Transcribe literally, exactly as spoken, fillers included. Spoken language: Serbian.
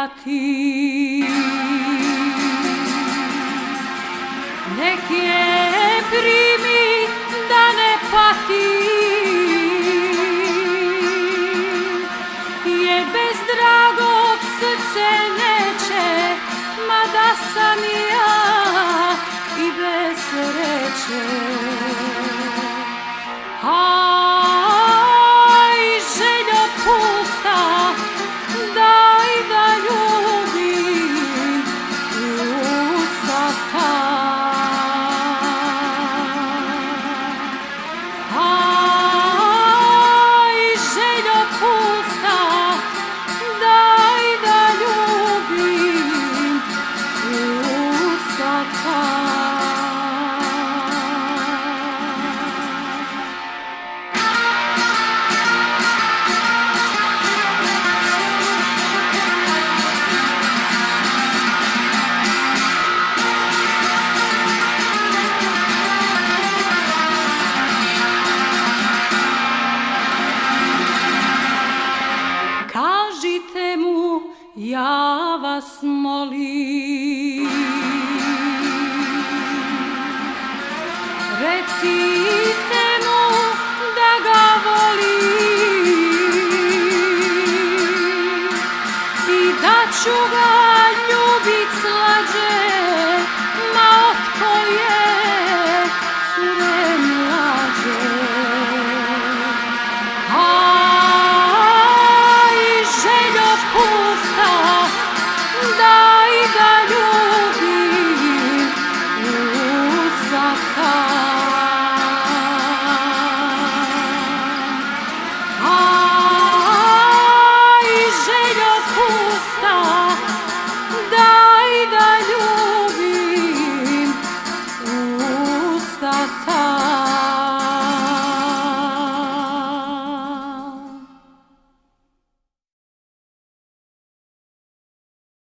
ti. Nek je primi da ne pati, jer bez dragog srce neće, mada sam i ja i bez sreće. Aj, željo pusta, daj da ljubim usta ta. Aj, željo pusta, daj da ljubim usta ta. Kažite mu, ja vas molim, recite mu da ga volim i da ću ga ljubit slađe, ma otko je